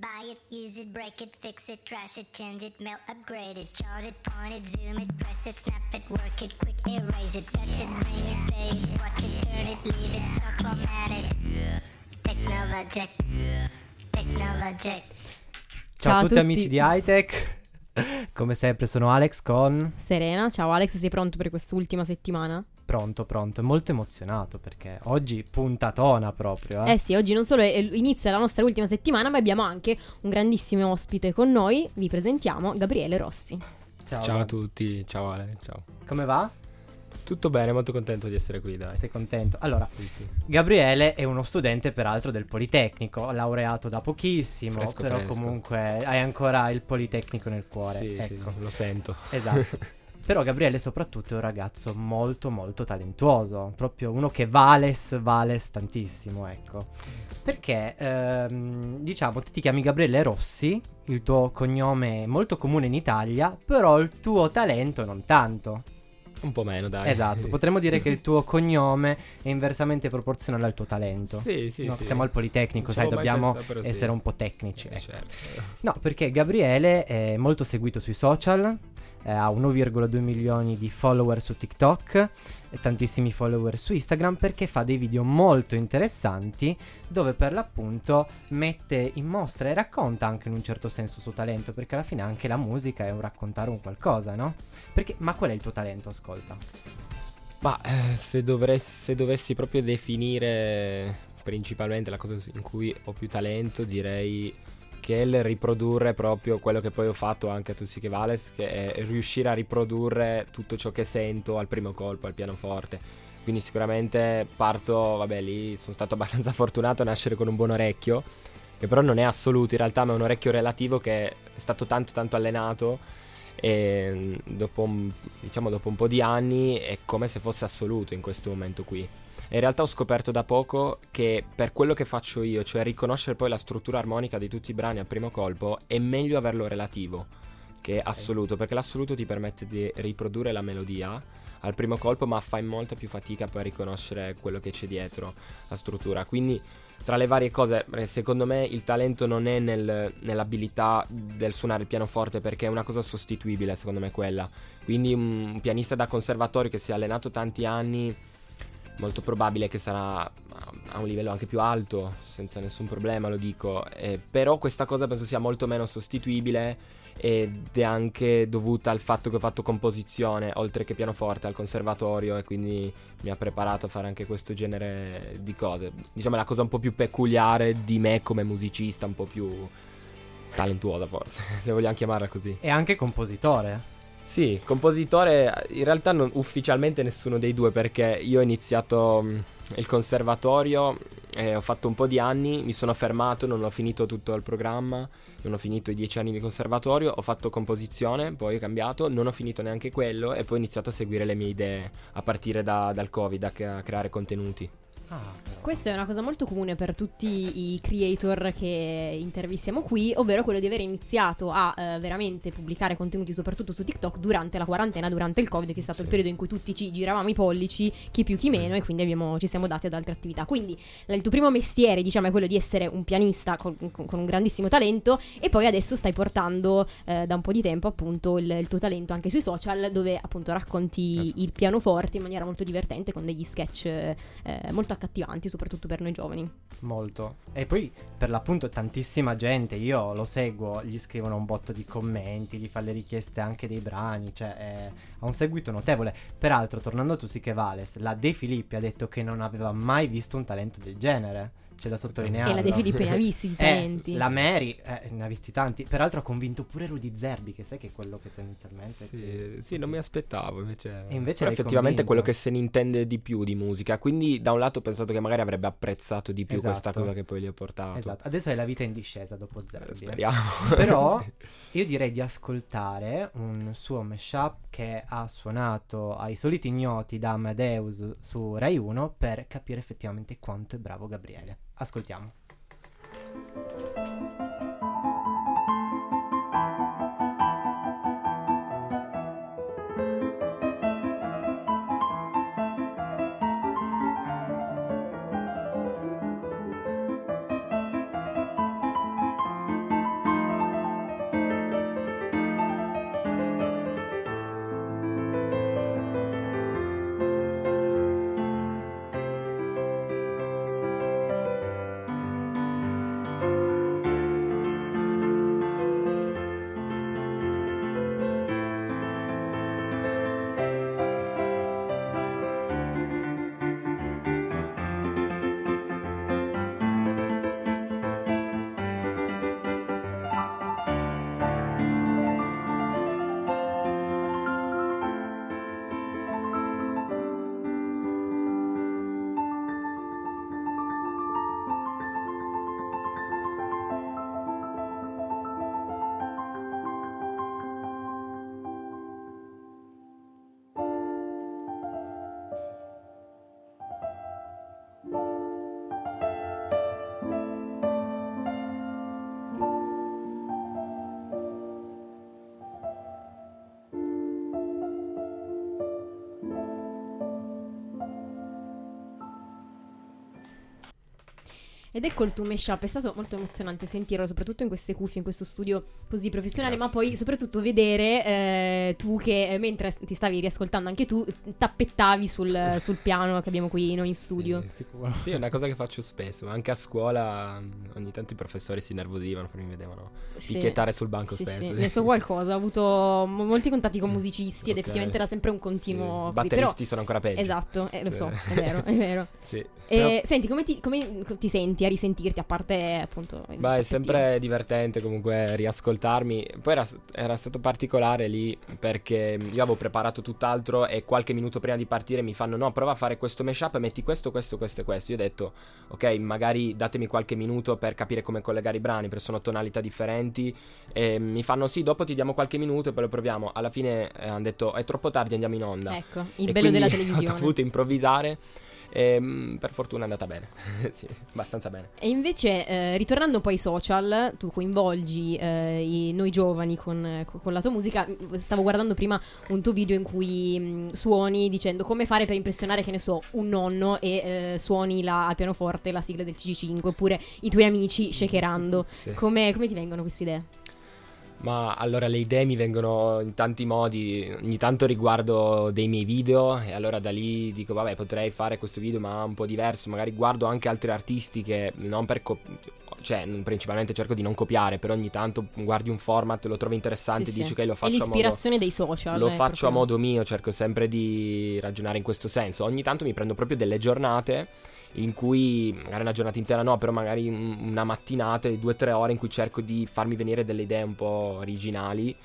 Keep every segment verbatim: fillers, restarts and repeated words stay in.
Buy it, use it, break it, fix it, trash it, change it, melt, upgrade it, chart it, point it, zoom it, press it, snap it, work it, quick erase it, touch it, bring it, pay it, watch it, turn it, leave it, stop, format it. Technologic, Technologic. Ciao, Ciao a a tutti, tutti. amici di Hightech. Come sempre sono Alex con... Serena, ciao Alex, sei pronto per quest'ultima settimana? Pronto, pronto, e molto emozionato perché oggi puntatona proprio, eh. Eh sì, oggi non solo è- inizia la nostra ultima settimana, ma abbiamo anche un grandissimo ospite con noi. Vi presentiamo Gabriele Rossi. Ciao, Ciao a Gab. tutti, ciao Ale, ciao. Come va? Tutto bene, molto contento di essere qui, dai. Sei contento? Allora, Sì, sì. Gabriele è uno studente peraltro del Politecnico, laureato da pochissimo, Fresco, però fresco. comunque hai ancora il Politecnico nel cuore, Sì, ecco. sì, lo sento. Esatto. Però Gabriele soprattutto è un ragazzo molto molto talentuoso, proprio uno che vales, vales tantissimo, ecco. Perché, ehm, diciamo, ti chiami Gabriele Rossi, il tuo cognome è molto comune in Italia, però il tuo talento non tanto. Un po' meno, dai. Esatto, potremmo dire che il tuo cognome è inversamente proporzionale al tuo talento. Sì, sì, No, sì. Siamo al Politecnico, Non ci sai, avevo mai dobbiamo pensato, però sì. essere un po' tecnici. Eh, ecco. certo. No, perché Gabriele è molto seguito sui social, eh, ha uno virgola due milioni di follower su TikTok e tantissimi follower su Instagram, perché fa dei video molto interessanti dove per l'appunto mette in mostra e racconta anche in un certo senso il suo talento, perché alla fine anche la musica è un raccontare un qualcosa, no? Perché, ma qual è il tuo talento, ascolta? Ma eh, se, dovress- se dovessi proprio definire principalmente la cosa in cui ho più talento, direi che è il riprodurre proprio quello che poi ho fatto anche a Tussi che Vales, che è riuscire a riprodurre tutto ciò che sento al primo colpo, al pianoforte. Quindi sicuramente parto, vabbè, lì sono stato abbastanza fortunato a nascere con un buon orecchio, che però non è assoluto in realtà, ma è un orecchio relativo che è stato tanto tanto allenato, e dopo un, diciamo dopo un po' di anni è come se fosse assoluto in questo momento qui. E in realtà ho scoperto da poco che per quello che faccio io, cioè riconoscere poi la struttura armonica di tutti i brani al primo colpo, è meglio averlo relativo che assoluto, perché l'assoluto ti permette di riprodurre la melodia al primo colpo, ma fai molta più fatica poi a riconoscere quello che c'è dietro la struttura. Quindi tra le varie cose, secondo me il talento non è nel, nell'abilità del suonare il pianoforte, perché è una cosa sostituibile, secondo me, quella. Quindi un, un pianista da conservatorio che si è allenato tanti anni, molto probabile che sarà a un livello anche più alto, senza nessun problema, lo dico. Eh, però questa cosa penso sia molto meno sostituibile, ed è anche dovuta al fatto che ho fatto composizione oltre che pianoforte al conservatorio, e quindi mi ha preparato a fare anche questo genere di cose. Diciamo è la cosa un po' più peculiare di me come musicista, un po' più talentuosa forse, se vogliamo chiamarla così. E anche compositore. Sì, compositore in realtà non, ufficialmente nessuno dei due, perché io ho iniziato mh, il conservatorio, eh, ho fatto un po' di anni, mi sono fermato, non ho finito tutto il programma, non ho finito i dieci anni di conservatorio, ho fatto composizione, poi ho cambiato, non ho finito neanche quello, e poi ho iniziato a seguire le mie idee a partire da, dal Covid, a, a creare contenuti. Ah, però. Questa è una cosa molto comune per tutti i creator che intervistiamo qui, ovvero quello di aver iniziato a eh, veramente pubblicare contenuti soprattutto su TikTok durante la quarantena, durante il Covid, che è stato Sì. il periodo in cui tutti ci giravamo i pollici, chi più chi meno, e quindi abbiamo, ci siamo dati ad altre attività. Quindi il tuo primo mestiere, diciamo, è quello di essere un pianista con, con- con un grandissimo talento, e poi adesso stai portando eh, da un po' di tempo appunto il, il tuo talento anche sui social, dove appunto racconti Esatto. il pianoforte in maniera molto divertente, con degli sketch eh, molto accattivanti, soprattutto per noi giovani. Molto. E poi per l'appunto tantissima gente, io lo seguo, gli scrivono un botto di commenti, gli fa le richieste anche dei brani, cioè è- ha un seguito notevole. Peraltro, tornando a Tu sì che vales, la De Filippi ha detto che non aveva mai visto un talento del genere. C'è da sottolinearlo. E la De Filippi ne ha visti di Eh, talenti. la Mary eh, ne ha visti tanti. Peraltro ha convinto pure Rudy Zerbi, che sai che è quello che tendenzialmente ti- Sì, sì, non mi aspettavo invece. E invece Però l'hai effettivamente è quello convinto. che se ne intende di più di musica. Quindi da un lato ho pensato che magari avrebbe apprezzato di più questa Esatto. cosa che poi gli ho portato. Esatto. Adesso è la vita in discesa dopo Eh, Zerbi. eh. Speriamo. Però io direi di ascoltare un suo mashup che ha suonato ai Soliti Ignoti da Amadeus su Rai uno, per capire effettivamente quanto è bravo Gabriele. Ascoltiamo. Ed ecco il tuo mashup, è stato molto emozionante sentirlo, soprattutto in queste cuffie, in questo studio così professionale, Grazie. ma poi soprattutto vedere eh, tu che eh, mentre ti stavi riascoltando anche tu, tappettavi sul, sul piano che abbiamo qui noi in studio. Sì, sicuro. Sì, è una cosa che faccio spesso, anche a scuola ogni tanto i professori si nervosivano perché mi vedevano Sì. picchiettare sul banco Sì, spesso. sì, sì. ne so qualcosa, ho avuto mo- molti contatti con musicisti ed Ok. effettivamente era sempre un continuo Sì. così, Batteristi però- sono ancora peggio. Esatto, eh, lo so, Sì. è vero, è vero. Sì. E, Però- senti, come ti, come ti senti a risentirti, a parte appunto il Beh, è tappettino? sempre divertente comunque riascoltarmi. Poi era, era stato particolare lì perché io avevo preparato tutt'altro e qualche minuto prima di partire mi fanno no, prova a fare questo mashup, metti questo, questo, questo e questo. Io ho detto ok, magari datemi qualche minuto per capire come collegare i brani perché sono tonalità differenti. E mi fanno sì, dopo ti diamo qualche minuto e poi lo proviamo. Alla fine eh, hanno detto è troppo tardi, andiamo in onda. Ecco, il E bello della quindi televisione. ho dovuto improvvisare. E, mm, per fortuna è andata bene. Sì, abbastanza bene. E invece, eh, ritornando poi ai social, tu coinvolgi eh, i- noi giovani con, con la tua musica. Stavo guardando prima un tuo video in cui mh, suoni dicendo come fare per impressionare, che ne so, un nonno e eh, suoni la- al pianoforte la sigla del C G cinque, oppure i tuoi amici shakerando. Sì. Come, come ti vengono queste idee? Ma allora le idee mi vengono in tanti modi, ogni tanto riguardo dei miei video e allora da lì dico vabbè potrei fare questo video ma un po' diverso, magari guardo anche altri artisti che non per co- cioè principalmente cerco di non copiare, però ogni tanto guardi un format, lo trovi interessante, Sì, dici sì. che lo È faccio a modo l'ispirazione dei social. lo eh, faccio a proprio. modo mio, cerco sempre di ragionare in questo senso. Ogni tanto mi prendo proprio delle giornate in cui, magari una giornata intera no, però magari un- una mattinata di due o tre ore in cui cerco di farmi venire delle idee un po' originali.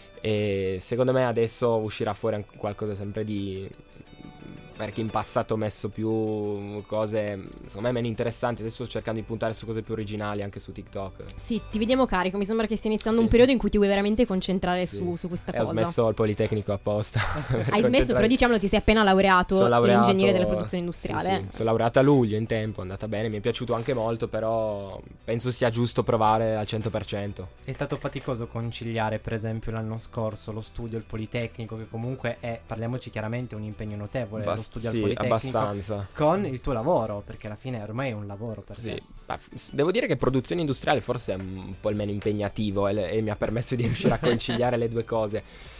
E secondo me adesso uscirà fuori anche qualcosa sempre di... perché in passato ho messo più cose secondo me meno interessanti, adesso sto cercando di puntare su cose più originali anche su TikTok. Sì, ti vediamo carico. Mi sembra che stia iniziando Sì. un periodo in cui ti vuoi veramente concentrare Sì. su, su questa E ho cosa. smesso il Politecnico apposta. Hai smesso, però diciamolo, ti sei appena laureato Sono laureato nell'ingegneria della produzione industriale. sì, sì. Sono laureato a luglio in tempo, è andata bene, mi è piaciuto anche molto, però penso sia giusto provare al cento per cento. È stato faticoso conciliare, per esempio, l'anno scorso lo studio al Politecnico, che comunque è, parliamoci chiaramente, un impegno notevole, lo Bast- studio sì, al Politecnico, abbastanza. con il tuo lavoro, perché alla fine ormai è un lavoro per Sì, te. ma f- devo dire che produzione industriale forse è un po' il meno impegnativo e, le- e mi ha permesso di riuscire a conciliare le due cose.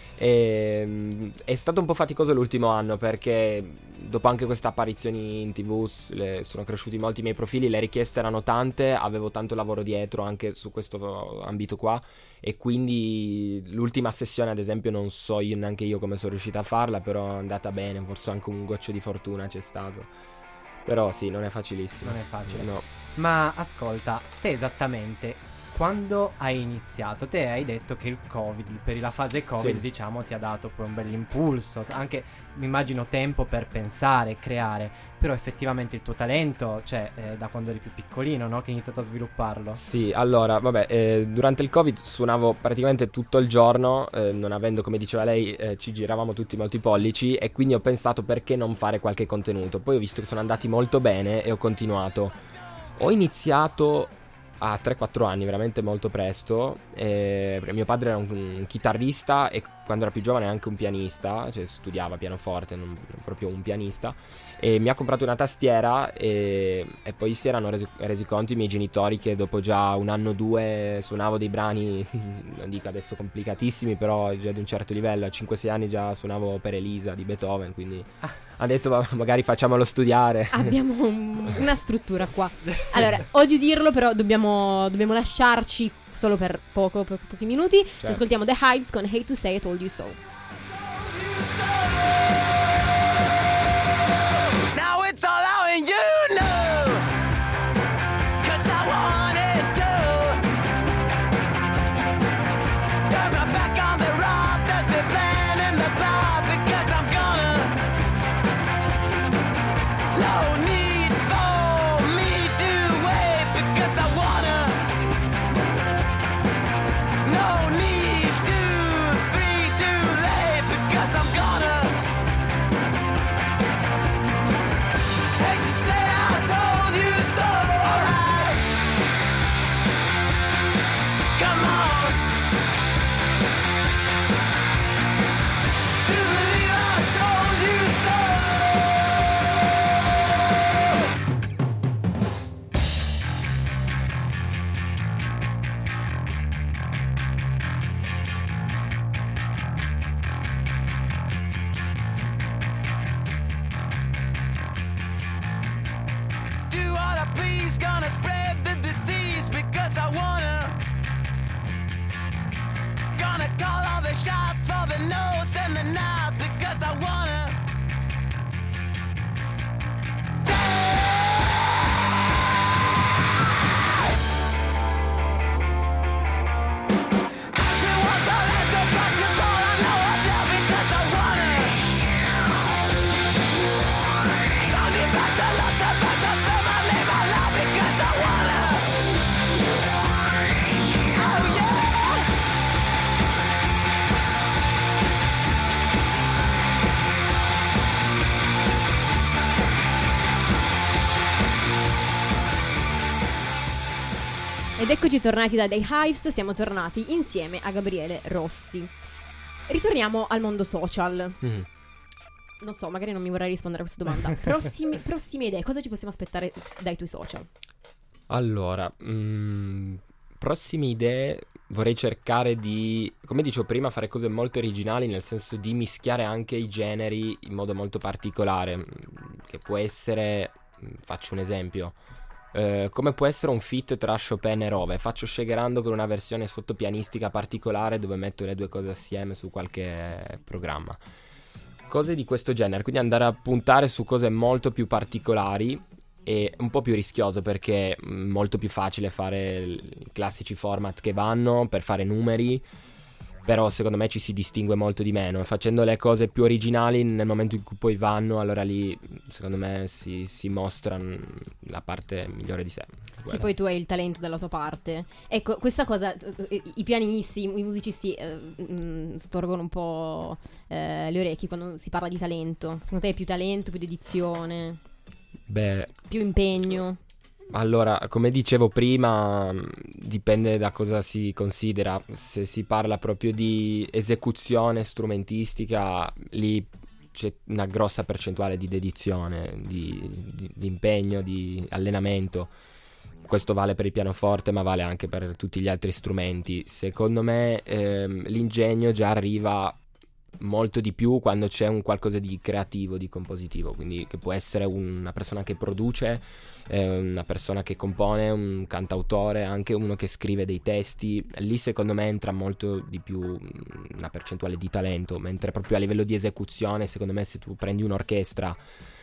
E, mm, è stato un po' faticoso l'ultimo anno perché dopo anche queste apparizioni in tv s- le- sono cresciuti molti i miei profili, le richieste erano tante, avevo tanto lavoro dietro anche su questo ambito qua e quindi l'ultima sessione ad esempio non so io neanche io come sono riuscita a farla, però è andata bene, forse anche un goccio di fortuna c'è stato. Però sì, non è facilissimo. Non è facile. No. Ma ascolta, te esattamente quando hai iniziato? Te hai detto che il Covid, per la fase Covid, Sì. diciamo, ti ha dato poi un bell'impulso, anche mi immagino tempo per pensare, creare, però effettivamente il tuo talento c'è eh, da quando eri più piccolino, no? Che hai iniziato a svilupparlo. Sì, allora, vabbè, eh, durante il Covid suonavo praticamente tutto il giorno, eh, non avendo, come diceva lei, eh, ci giravamo tutti molti pollici e quindi ho pensato perché non fare qualche contenuto. Poi ho visto che sono andati molto bene e ho continuato. Ho iniziato a tre quattro anni, veramente molto presto, eh, perché mio padre era un, un chitarrista e quando era più giovane anche un pianista, cioè studiava pianoforte, non non proprio un pianista, e mi ha comprato una tastiera e, e poi si erano resi, resi conto i miei genitori che dopo già un anno o due suonavo dei brani, non dico adesso complicatissimi, però già di un certo livello, a cinque sei anni già suonavo per Elisa di Beethoven, quindi ha detto "Va- magari facciamolo studiare". Abbiamo un- una struttura qua. Allora, odio dirlo, però dobbiamo, dobbiamo lasciarci solo per poco, per pochi minuti. Ci Certo. ascoltiamo The Hives con Hate to Say I Told You So. Now it's all out and you know, 'cause I want it to. Turn my back on the rock, that's the plan in the cloud, because I'm gonna. No need for me to wait, because I wanna. No need to free to let. the shots for the notes and the nods because I wanna Ed eccoci tornati da The Hives, siamo tornati insieme a Gabriele Rossi. Ritorniamo al mondo social. Mm. Non so, magari non mi vorrei rispondere a questa domanda. Prossimi, prossime idee, cosa ci possiamo aspettare dai tuoi social? Allora, mm, prossime idee vorrei cercare di, come dicevo prima, fare cose molto originali, nel senso di mischiare anche i generi in modo molto particolare, che può essere, faccio un esempio, Uh, come può essere un feat tra Chopin e Rove. Faccio Shakerando con una versione sottopianistica particolare dove metto le due cose assieme su qualche programma. Cose di questo genere, quindi andare a puntare su cose molto più particolari e un po' più rischioso, perché è molto più facile fare i classici format che vanno per fare numeri, però secondo me ci si distingue molto di meno. Facendo le cose più originali, nel momento in cui poi vanno, allora lì secondo me si, si mostra la parte migliore di sé. Guarda. Sì, poi tu hai il talento dalla tua parte. Ecco, questa cosa, i pianisti, i musicisti eh, mh, storgono un po' eh, le orecchie quando si parla di talento. Secondo te è più talento, più dedizione? Beh, più impegno? Allora, come dicevo prima, dipende da cosa si considera. Se si parla proprio di esecuzione strumentistica, lì c'è una grossa percentuale di dedizione, di, di, di impegno, di allenamento. Questo vale per il pianoforte, ma vale anche per tutti gli altri strumenti. Secondo me ehm, l'ingegno già arriva molto di più quando c'è un qualcosa di creativo, di compositivo, quindi che può essere una persona che produce, eh, una persona che compone, un cantautore, anche uno che scrive dei testi. Lì secondo me entra molto di più una percentuale di talento, mentre proprio a livello di esecuzione, secondo me, se tu prendi un'orchestra,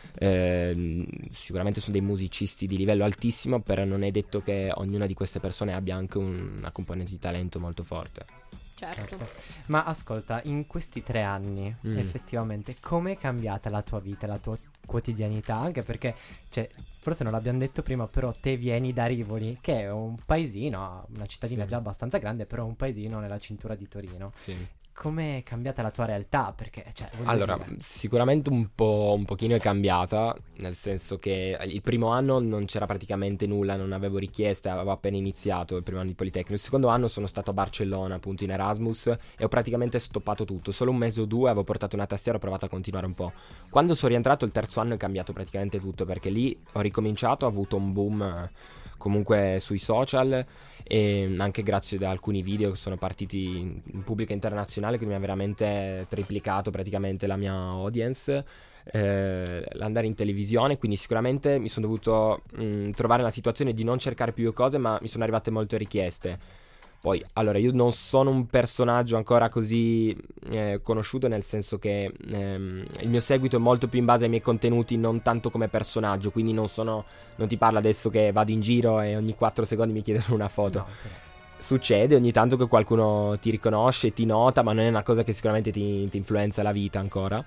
eh, sicuramente sono dei musicisti di livello altissimo, però non è detto che ognuna di queste persone abbia anche un, una componente di talento molto forte. Certo. Certo. Ma ascolta, in questi tre anni Mm. effettivamente come è cambiata la tua vita, la tua quotidianità? Anche perché, cioè, forse non l'abbiamo detto prima, però te vieni da Rivoli, che è un paesino, una cittadina Sì. già abbastanza grande, però un paesino nella cintura di Torino. Sì. Come è cambiata la tua realtà? Perché, cioè, voglio Allora, dire, sicuramente un po', un pochino è cambiata, nel senso che il primo anno non c'era praticamente nulla, non avevo richieste, avevo appena iniziato il primo anno di Politecnico. Il secondo anno sono stato a Barcellona, appunto in Erasmus, e ho praticamente stoppato tutto. Solo un mese o due avevo portato una tastiera, ho provato a continuare un po'. Quando sono rientrato il terzo anno è cambiato praticamente tutto, perché lì ho ricominciato, ho avuto un boom eh, comunque sui social, e anche grazie ad alcuni video che sono partiti in, in pubblico internazionale, che mi ha veramente triplicato praticamente la mia audience, eh, l'andare in televisione. Quindi sicuramente mi sono dovuto mh, trovare nella situazione di non cercare più cose, ma mi sono arrivate molte richieste. Poi, allora, io non sono un personaggio ancora così eh, conosciuto, nel senso che ehm, il mio seguito è molto più in base ai miei contenuti, non tanto come personaggio, quindi non sono, non ti parlo adesso che vado in giro e ogni quattro secondi mi chiedono una foto. no, però- Succede ogni tanto che qualcuno ti riconosce, ti nota, ma non è una cosa che sicuramente ti, ti influenza la vita ancora.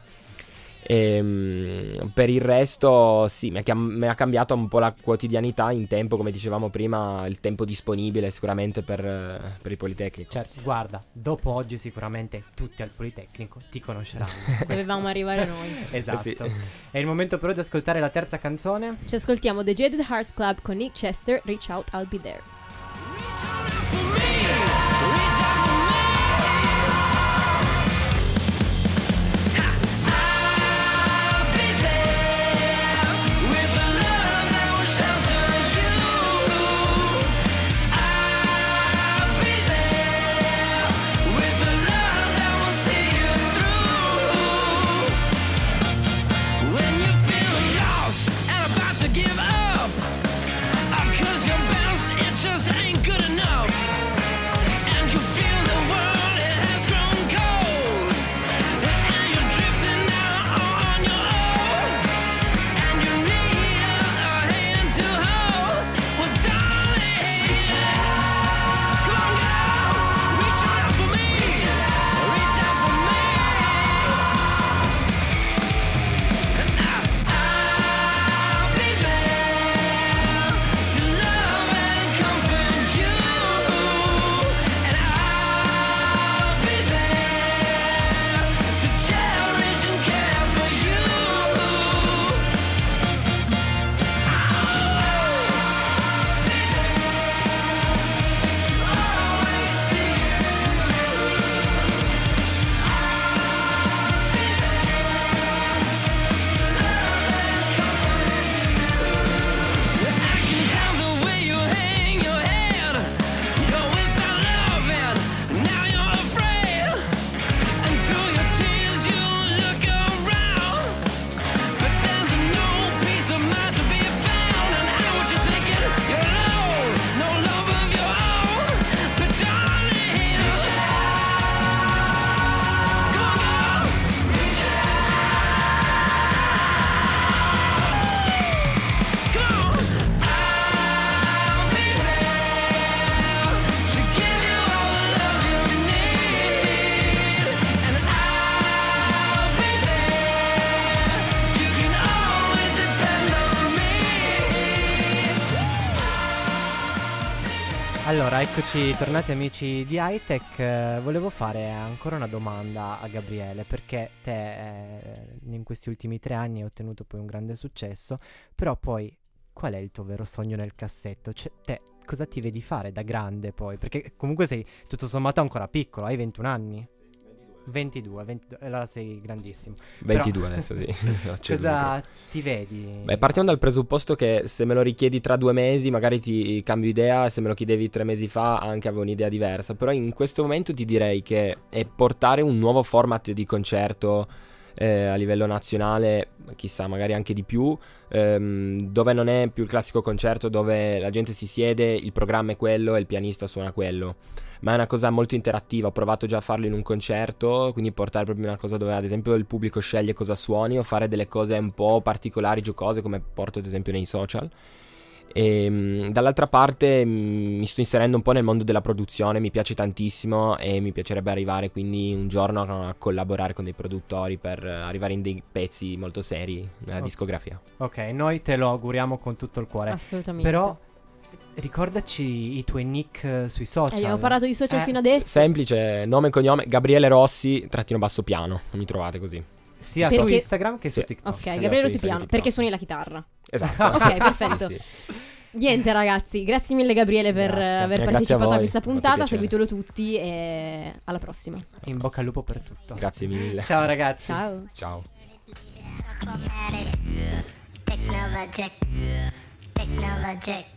E, per il resto sì, mi ha, cam- mi ha cambiato un po' la quotidianità in tempo, come dicevamo prima, il tempo disponibile sicuramente per, per il Politecnico. certo, guarda, dopo oggi sicuramente tutti al Politecnico ti conosceranno. Dovevamo arrivare noi. Esatto. Sì. È il momento però di ascoltare la terza canzone. Ci ascoltiamo The Jaded Hearts Club con Nick Chester, Reach Out, I'll Be There. Give up, 'cause you're bounced into Allora, eccoci tornati amici di Hightech. Eh, volevo fare ancora una domanda a Gabriele, perché te eh, in questi ultimi tre anni hai ottenuto poi un grande successo, però poi qual è il tuo vero sogno nel cassetto? Cioè, te cosa ti vedi fare da grande poi? Perché comunque sei tutto sommato ancora piccolo, hai ventuno anni? ventidue, ventidue, allora sei grandissimo. ventidue Però, adesso, sì. Ho acceso il cosa microfono. ti vedi? Beh, partiamo dal presupposto che se me lo richiedi tra due mesi magari ti cambio idea, e se me lo chiedevi tre mesi fa anche avevo un'idea diversa, però in questo momento ti direi che è portare un nuovo format di concerto eh, a livello nazionale, chissà magari anche di più, ehm, dove non è più il classico concerto dove la gente si siede, il programma è quello e il pianista suona quello, ma è una cosa molto interattiva. Ho provato già a farlo in un concerto, quindi portare proprio una cosa dove ad esempio il pubblico sceglie cosa suoni, o fare delle cose un po' particolari, giocose, come porto ad esempio nei social. E mh, dall'altra parte mh, mi sto inserendo un po' nel mondo della produzione, mi piace tantissimo e mi piacerebbe arrivare quindi un giorno a, a collaborare con dei produttori per arrivare in dei pezzi molto seri nella Oh. discografia. Ok, noi te lo auguriamo con tutto il cuore. Assolutamente. Però ricordaci i tuoi nick eh, sui social. Eh, abbiamo parlato di social Eh, fino adesso. Semplice, nome e cognome, Gabriele Rossi, trattino basso piano, mi trovate così. Sia Perché- su Instagram che Sì. su TikTok. Ok, Sì, Gabriele su Rossi Instagram, Piano, TikTok. perché suoni la chitarra. Esatto. Ok, perfetto. Sì, sì. Niente ragazzi, grazie mille Gabriele per Grazie. eh, aver Eh, grazie a partecipato a, voi, questa mi ha fatto puntata, piacere. seguitelo tutti e alla prossima. In bocca al lupo per tutto. Grazie mille. Ciao ragazzi. Ciao. Ciao. Chromatic, technologic, technologic.